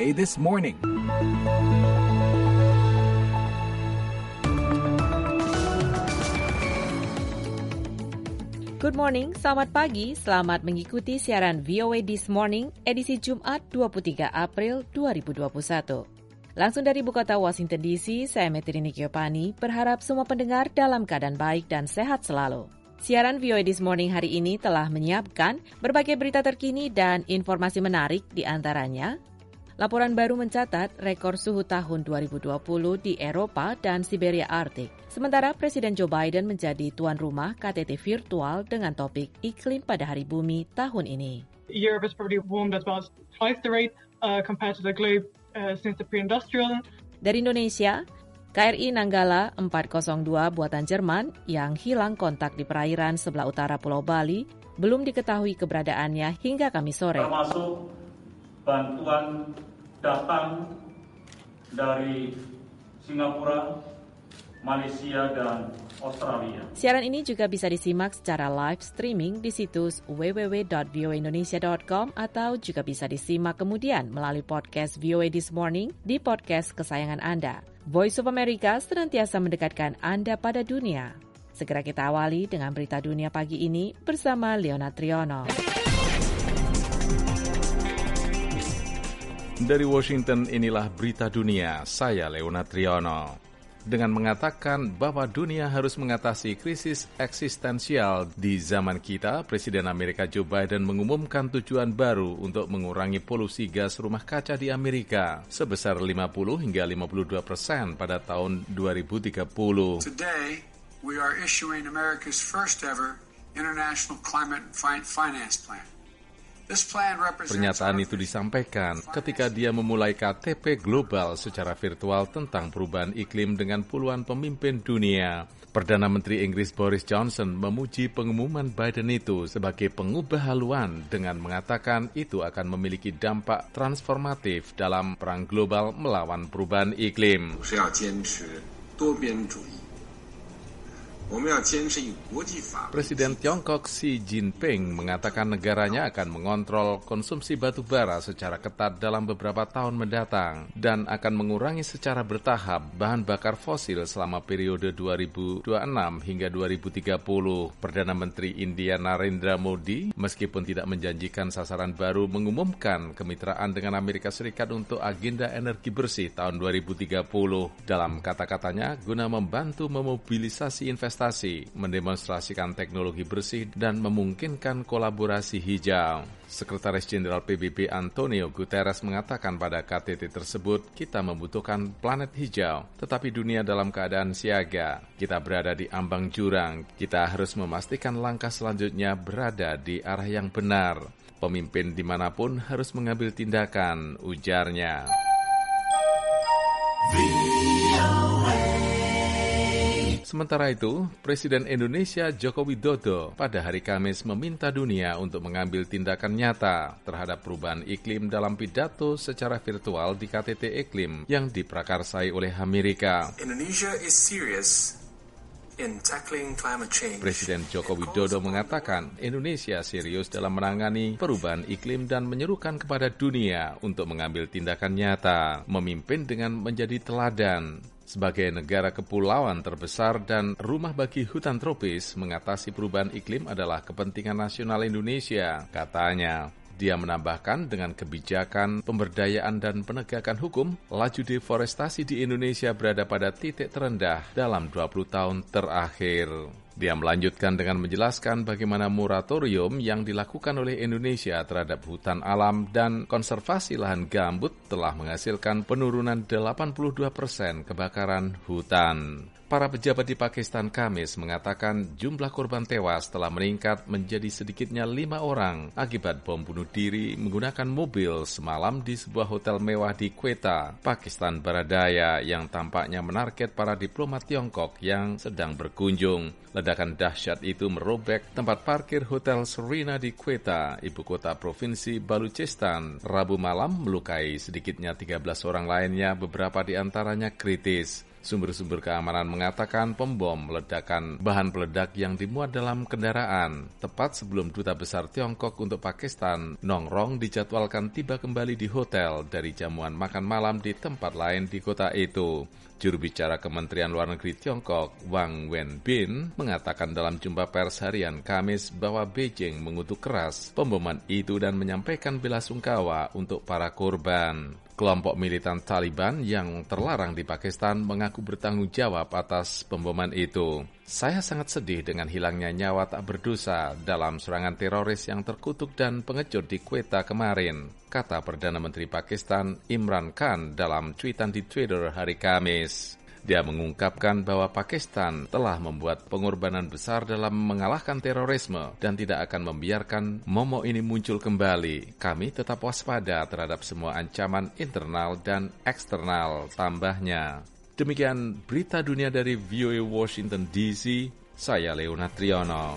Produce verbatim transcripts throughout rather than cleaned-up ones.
A This Morning. Good morning, selamat pagi, selamat mengikuti siaran V O A This Morning, edisi Jumat dua puluh tiga April dua ribu dua puluh satu. Langsung dari ibu kota Washington D C, saya Metri Nikiopani, berharap semua pendengar dalam keadaan baik dan sehat selalu. Siaran V O A This Morning hari ini telah menyiapkan berbagai berita terkini dan informasi menarik di antaranya. Laporan baru mencatat rekor suhu tahun dua ribu dua puluh di Eropa dan Siberia Arktik. Sementara Presiden Joe Biden menjadi tuan rumah K T T virtual dengan topik iklim pada Hari Bumi tahun ini. Europe has probably warmed at about twice the rate uh, compared to the globe uh, since the pre-industrial. Dari Indonesia, K R I Nanggala empat nol dua buatan Jerman yang hilang kontak di perairan sebelah utara Pulau Bali belum diketahui keberadaannya hingga Kamis sore. Termasuk bantuan datang dari Singapura, Malaysia, dan Australia. Siaran ini juga bisa disimak secara live streaming di situs w w w dot v o a indonesia dot com atau juga bisa disimak kemudian melalui podcast V O A This Morning di podcast kesayangan Anda. Voice of America senantiasa mendekatkan Anda pada dunia. Segera kita awali dengan berita dunia pagi ini bersama Leona Triono. Dari Washington, inilah berita dunia, saya Leona Triono. Dengan mengatakan bahwa dunia harus mengatasi krisis eksistensial di zaman kita, Presiden Amerika Joe Biden mengumumkan tujuan baru untuk mengurangi polusi gas rumah kaca di Amerika sebesar lima puluh hingga lima puluh dua persen pada tahun dua ribu tiga puluh. Today, we are issuing America's first ever International Climate Finance Plan. Pernyataan itu disampaikan ketika dia memulai K T P global secara virtual tentang perubahan iklim dengan puluhan pemimpin dunia. Perdana Menteri Inggris Boris Johnson memuji pengumuman Biden itu sebagai pengubah haluan dengan mengatakan itu akan memiliki dampak transformatif dalam perang global melawan perubahan iklim. Presiden Tiongkok Xi Jinping mengatakan negaranya akan mengontrol konsumsi batu bara secara ketat dalam beberapa tahun mendatang dan akan mengurangi secara bertahap bahan bakar fosil selama periode dua ribu dua puluh enam hingga dua ribu tiga puluh. Perdana Menteri India Narendra Modi, meskipun tidak menjanjikan sasaran baru, mengumumkan kemitraan dengan Amerika Serikat untuk agenda energi bersih tahun dua ribu tiga puluh. Dalam kata-katanya, guna membantu memobilisasi investasi mendemonstrasikan teknologi bersih dan memungkinkan kolaborasi hijau. Sekretaris Jenderal P B B Antonio Guterres mengatakan pada K T T tersebut, kita membutuhkan planet hijau, tetapi dunia dalam keadaan siaga. Kita berada di ambang jurang, kita harus memastikan langkah selanjutnya berada di arah yang benar. Pemimpin dimanapun harus mengambil tindakan, ujarnya. Sementara itu, Presiden Indonesia Joko Widodo pada hari Kamis meminta dunia untuk mengambil tindakan nyata terhadap perubahan iklim dalam pidato secara virtual di K T T Iklim yang diprakarsai oleh Amerika. Indonesia is serious in tackling climate change. Presiden Joko Widodo mengatakan Indonesia serius dalam menangani perubahan iklim dan menyerukan kepada dunia untuk mengambil tindakan nyata, memimpin dengan menjadi teladan. Sebagai negara kepulauan terbesar dan rumah bagi hutan tropis, mengatasi perubahan iklim adalah kepentingan nasional Indonesia, katanya. Dia menambahkan dengan kebijakan, pemberdayaan dan penegakan hukum, laju deforestasi di Indonesia berada pada titik terendah dalam dua puluh tahun terakhir. Dia melanjutkan dengan menjelaskan bagaimana moratorium yang dilakukan oleh Indonesia terhadap hutan alam dan konservasi lahan gambut telah menghasilkan penurunan delapan puluh dua persen kebakaran hutan. Para pejabat di Pakistan Kamis mengatakan jumlah korban tewas telah meningkat menjadi sedikitnya lima orang akibat bom bunuh diri menggunakan mobil semalam di sebuah hotel mewah di Quetta, Pakistan Barat Daya yang tampaknya menarget para diplomat Tiongkok yang sedang berkunjung. Ledakan dahsyat itu merobek tempat parkir Hotel Serena di Quetta, ibu kota provinsi Baluchistan, Rabu malam melukai sedikitnya tiga belas orang lainnya, beberapa di antaranya kritis. Sumber-sumber keamanan mengatakan pembom meledakan bahan peledak yang dimuat dalam kendaraan. Tepat sebelum Duta Besar Tiongkok untuk Pakistan, Nong Rong dijadwalkan tiba kembali di hotel dari jamuan makan malam di tempat lain di kota itu. Juru bicara Kementerian Luar Negeri Tiongkok, Wang Wenbin, mengatakan dalam jumpa pers harian Kamis bahwa Beijing mengutuk keras pemboman itu dan menyampaikan belasungkawa untuk para korban. Kelompok militan Taliban yang terlarang di Pakistan mengaku bertanggung jawab atas pemboman itu. Saya sangat sedih dengan hilangnya nyawa tak berdosa dalam serangan teroris yang terkutuk dan pengejut di Quetta kemarin, kata Perdana Menteri Pakistan Imran Khan dalam cuitan di Twitter hari Kamis. Dia mengungkapkan bahwa Pakistan telah membuat pengorbanan besar dalam mengalahkan terorisme dan tidak akan membiarkan momok ini muncul kembali. Kami tetap waspada terhadap semua ancaman internal dan eksternal, tambahnya. Demikian berita dunia dari V O A Washington D C, saya Leonard Triono.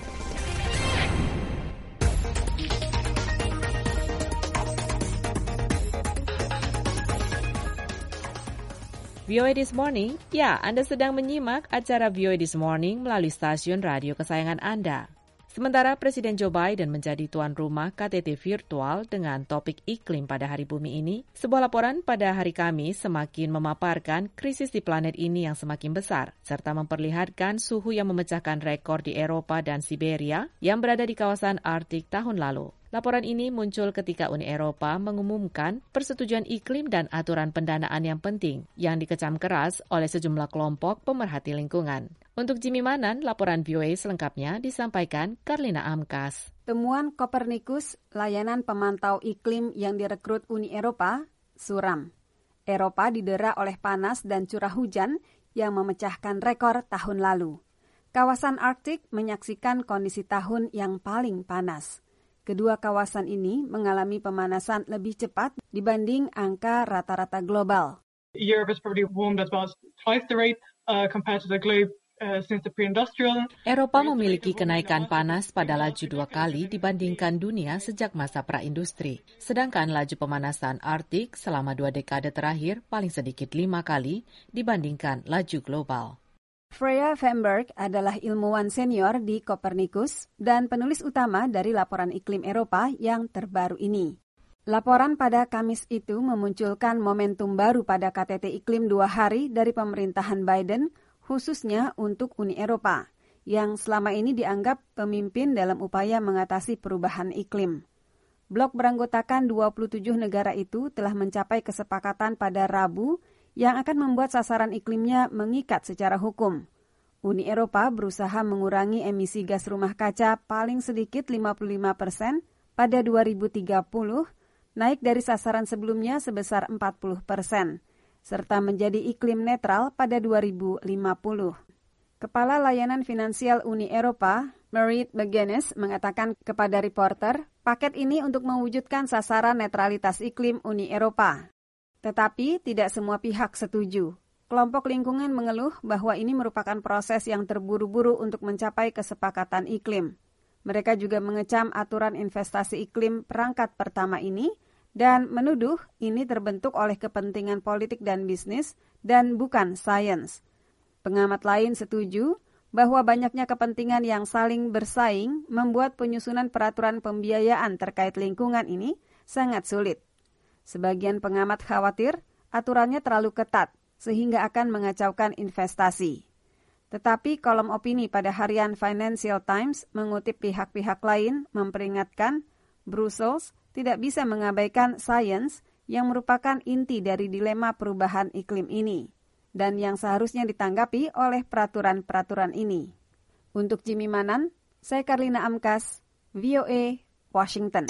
V O A This Morning, ya Anda sedang menyimak acara V O A This Morning melalui stasiun radio kesayangan Anda. Sementara Presiden Joe Biden menjadi tuan rumah K T T virtual dengan topik iklim pada Hari Bumi ini, sebuah laporan pada hari Kamis semakin memaparkan krisis di planet ini yang semakin besar, serta memperlihatkan suhu yang memecahkan rekor di Eropa dan Siberia yang berada di kawasan Arktik tahun lalu. Laporan ini muncul ketika Uni Eropa mengumumkan persetujuan iklim dan aturan pendanaan yang penting yang dikecam keras oleh sejumlah kelompok pemerhati lingkungan. Untuk Jimmy Manan, laporan V O A selengkapnya disampaikan Karlina Amkas. Temuan Copernicus, layanan pemantau iklim yang direkrut Uni Eropa, suram. Eropa didera oleh panas dan curah hujan yang memecahkan rekor tahun lalu. Kawasan Arktik menyaksikan kondisi tahun yang paling panas. Kedua kawasan ini mengalami pemanasan lebih cepat dibanding angka rata-rata global. Europe has probably warmed at about twice the rate uh, compared to the globe uh, since the pre-industrial. Eropa memiliki kenaikan panas pada laju dua kali dibandingkan dunia sejak masa pra-industri. Sedangkan laju pemanasan Arktik selama dua dekade terakhir paling sedikit lima kali dibandingkan laju global. Freya Fenberg adalah ilmuwan senior di Copernicus dan penulis utama dari laporan iklim Eropa yang terbaru ini. Laporan pada Kamis itu memunculkan momentum baru pada K T T iklim dua hari dari pemerintahan Biden, khususnya untuk Uni Eropa, yang selama ini dianggap pemimpin dalam upaya mengatasi perubahan iklim. Blok beranggotakan dua puluh tujuh negara itu telah mencapai kesepakatan pada Rabu yang akan membuat sasaran iklimnya mengikat secara hukum. Uni Eropa berusaha mengurangi emisi gas rumah kaca paling sedikit lima puluh lima persen pada dua ribu tiga puluh, naik dari sasaran sebelumnya sebesar empat puluh persen, serta menjadi iklim netral pada dua ribu lima puluh. Kepala Layanan Finansial Uni Eropa, Merit McGuinness, mengatakan kepada reporter, paket ini untuk mewujudkan sasaran netralitas iklim Uni Eropa. Tetapi tidak semua pihak setuju. Kelompok lingkungan mengeluh bahwa ini merupakan proses yang terburu-buru untuk mencapai kesepakatan iklim. Mereka juga mengecam aturan investasi iklim perangkat pertama ini dan menuduh ini terbentuk oleh kepentingan politik dan bisnis dan bukan sains. Pengamat lain setuju bahwa banyaknya kepentingan yang saling bersaing membuat penyusunan peraturan pembiayaan terkait lingkungan ini sangat sulit. Sebagian pengamat khawatir aturannya terlalu ketat sehingga akan mengacaukan investasi. Tetapi kolom opini pada harian Financial Times mengutip pihak-pihak lain memperingatkan Brussels tidak bisa mengabaikan sains yang merupakan inti dari dilema perubahan iklim ini dan yang seharusnya ditanggapi oleh peraturan-peraturan ini. Untuk Jimmy Manan, saya Karlina Amkas, V O A, Washington.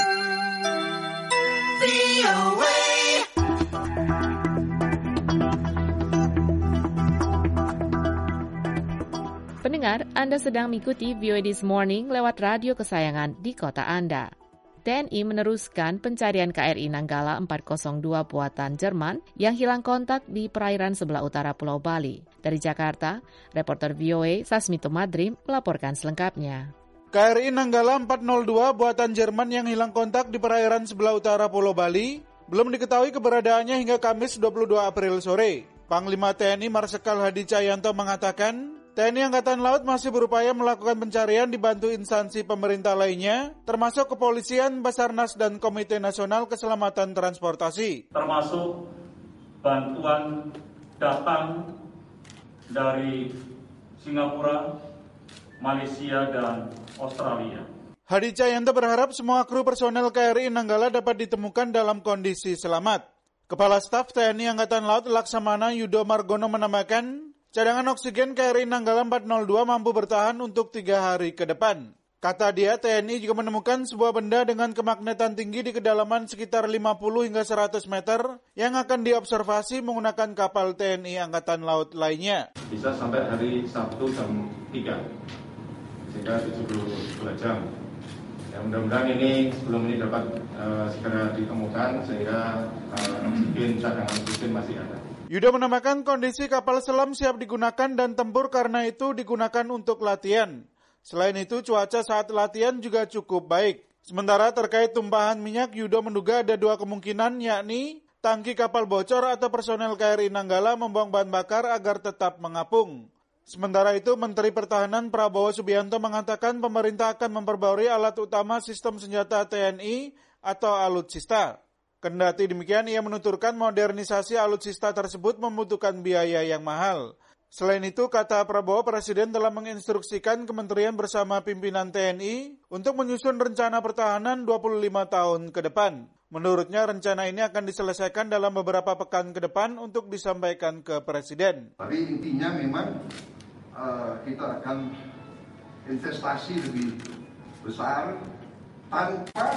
Pendengar, Anda sedang mengikuti V O A This Morning lewat radio kesayangan di kota Anda. T N I meneruskan pencarian K R I Nanggala empat nol dua buatan Jerman yang hilang kontak di perairan sebelah utara Pulau Bali. Dari Jakarta, reporter V O A Sasmito Madrim melaporkan selengkapnya. K R I Nanggala empat nol dua buatan Jerman yang hilang kontak di perairan sebelah utara Pulau Bali belum diketahui keberadaannya hingga Kamis dua puluh dua April sore. Panglima T N I Marsikal Hadi Cahyanto mengatakan, T N I Angkatan Laut masih berupaya melakukan pencarian dibantu instansi pemerintah lainnya, termasuk Kepolisian, Basarnas, dan Komite Nasional Keselamatan Transportasi. Termasuk bantuan datang dari Singapura, Malaysia, dan Australia. Hadi Cahyanto berharap semua kru personel K R I Nanggala dapat ditemukan dalam kondisi selamat. Kepala Staf T N I Angkatan Laut Laksamana Yudo Margono menambahkan, cadangan oksigen K R I Nanggala empat nol dua mampu bertahan untuk tiga hari ke depan. Kata dia, T N I juga menemukan sebuah benda dengan kemagnetan tinggi di kedalaman sekitar lima puluh hingga seratus meter yang akan diobservasi menggunakan kapal T N I Angkatan Laut lainnya. Bisa sampai hari Sabtu jam tiga, sehingga tujuh puluh dua jam. Ya, mudah-mudahan ini sebelum ini dapat uh, segera ditemukan sehingga uh, oksigen, cadangan oksigen masih ada. Yudo menambahkan kondisi kapal selam siap digunakan dan tempur karena itu digunakan untuk latihan. Selain itu, cuaca saat latihan juga cukup baik. Sementara terkait tumpahan minyak, Yudo menduga ada dua kemungkinan, yakni tangki kapal bocor atau personel K R I Nanggala membuang bahan bakar agar tetap mengapung. Sementara itu, Menteri Pertahanan Prabowo Subianto mengatakan pemerintah akan memperbarui alat utama sistem senjata T N I atau alutsista. Kendati demikian, ia menuturkan modernisasi alutsista tersebut membutuhkan biaya yang mahal. Selain itu, kata Prabowo, Presiden telah menginstruksikan kementerian bersama pimpinan T N I untuk menyusun rencana pertahanan dua puluh lima tahun ke depan. Menurutnya, rencana ini akan diselesaikan dalam beberapa pekan ke depan untuk disampaikan ke Presiden. Tapi intinya memang uh, kita akan investasi lebih besar tanpa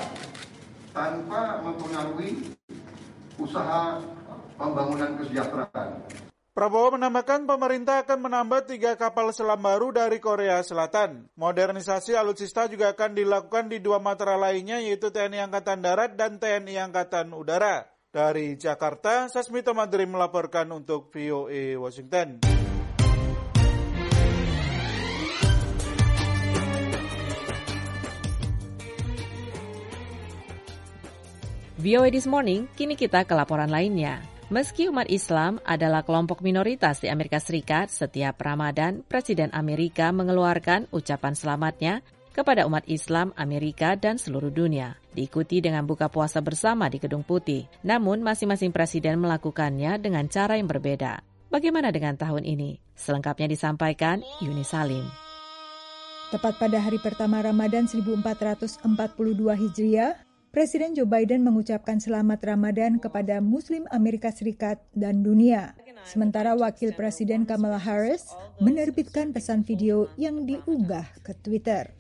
tanpa mempengaruhi usaha pembangunan kesejahteraan. Prabowo menambahkan pemerintah akan menambah tiga kapal selam baru dari Korea Selatan. Modernisasi alutsista juga akan dilakukan di dua matra lainnya, yaitu T N I Angkatan Darat dan T N I Angkatan Udara. Dari Jakarta, Sasmito Madri melaporkan untuk V O A Washington. V O A This Morning, kini kita ke laporan lainnya. Meski umat Islam adalah kelompok minoritas di Amerika Serikat, setiap Ramadan, Presiden Amerika mengeluarkan ucapan selamatnya kepada umat Islam Amerika dan seluruh dunia. Diikuti dengan buka puasa bersama di Gedung Putih. Namun, masing-masing presiden melakukannya dengan cara yang berbeda. Bagaimana dengan tahun ini? Selengkapnya disampaikan Yuni Salim. Tepat pada hari pertama Ramadan seribu empat ratus empat puluh dua Hijriah, Presiden Joe Biden mengucapkan selamat Ramadan kepada Muslim Amerika Serikat dan dunia. Sementara Wakil Presiden Kamala Harris menerbitkan pesan video yang diunggah ke Twitter.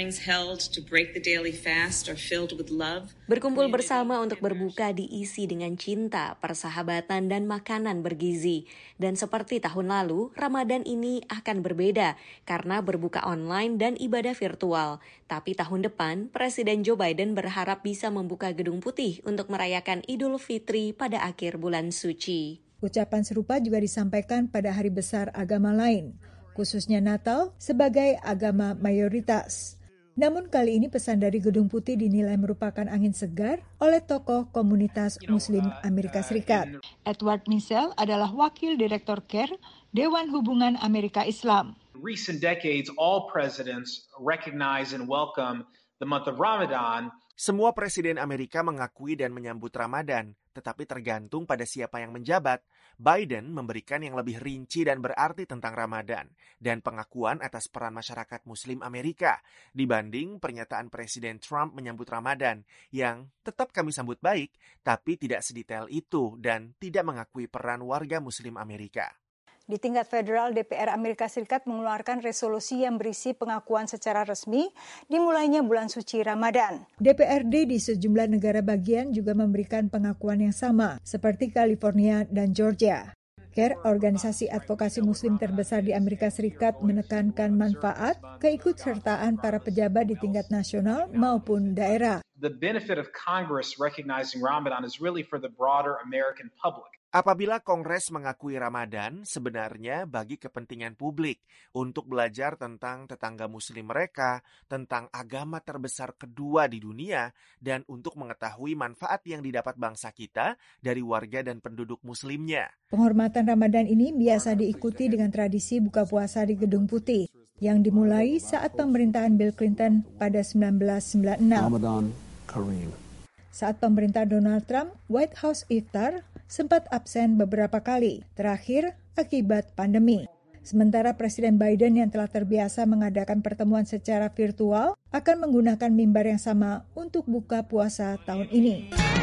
Berkumpul bersama untuk berbuka diisi dengan cinta, persahabatan, dan makanan bergizi. Dan seperti tahun lalu, Ramadan ini akan berbeda karena berbuka online dan ibadah virtual. Tapi tahun depan, Presiden Joe Biden berharap bisa membuka Gedung Putih untuk merayakan Idul Fitri pada akhir bulan suci. Ucapan serupa juga disampaikan pada hari besar agama lain, khususnya Natal sebagai agama mayoritas. Namun kali ini pesan dari Gedung Putih dinilai merupakan angin segar oleh tokoh komunitas Muslim Amerika Serikat. Edward Mizell adalah Wakil Direktur CARE, Dewan Hubungan Amerika Islam. Recent decades, all presidents recognize and welcome the month of Ramadan. Semua presiden Amerika mengakui dan menyambut Ramadan, tetapi tergantung pada siapa yang menjabat. Biden memberikan yang lebih rinci dan berarti tentang Ramadan dan pengakuan atas peran masyarakat Muslim Amerika dibanding pernyataan Presiden Trump menyambut Ramadan yang tetap kami sambut baik, tapi tidak sedetail itu dan tidak mengakui peran warga Muslim Amerika. Di tingkat federal, D P R Amerika Serikat mengeluarkan resolusi yang berisi pengakuan secara resmi dimulainya bulan suci Ramadan. D P R D di sejumlah negara bagian juga memberikan pengakuan yang sama, seperti California dan Georgia. CARE, organisasi advokasi Muslim terbesar di Amerika Serikat, menekankan manfaat keikutsertaan para pejabat di tingkat nasional maupun daerah. The benefit of Congress recognizing Ramadan is really for the broader American public. Apabila Kongres mengakui Ramadan, sebenarnya bagi kepentingan publik untuk belajar tentang tetangga Muslim mereka, tentang agama terbesar kedua di dunia, dan untuk mengetahui manfaat yang didapat bangsa kita dari warga dan penduduk Muslimnya. Penghormatan Ramadan ini biasa diikuti dengan tradisi buka puasa di Gedung Putih, yang dimulai saat pemerintahan Bill Clinton pada sembilan belas sembilan puluh enam. Ramadan Kareem. Saat pemerintah Donald Trump, White House Iftar sempat absen beberapa kali, terakhir akibat pandemi. Sementara Presiden Biden yang telah terbiasa mengadakan pertemuan secara virtual akan menggunakan mimbar yang sama untuk buka puasa tahun ini.